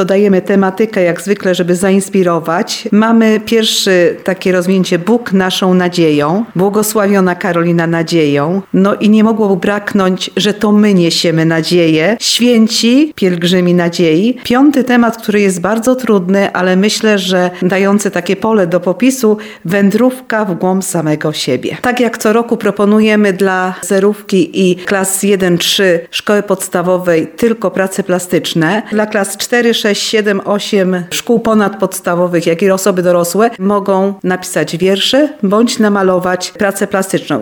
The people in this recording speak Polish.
dodajemy tematykę jak zwykle, żeby zainspirować. Mamy pierwsze takie rozwinięcie Bóg naszą nadzieją, błogosławiona Karolina nadzieją. No i nie mogło braknąć, że to my niesiemy nadzieję. Święci, pielgrzymi nadziei. 5. temat, który jest bardzo trudny, ale myślę, że dający takie pole do popisu, wędrówka w głąb samego siebie. Tak jak co roku proponujemy dla zerówki i klas 1-3 szkoły podstawowej tylko prace plastyczne, dla klas 4, 6, 7, 8 szkół ponadpodstawowych, jak i osoby dorosłe mogą napisać wiersze bądź namalować pracę plastyczną.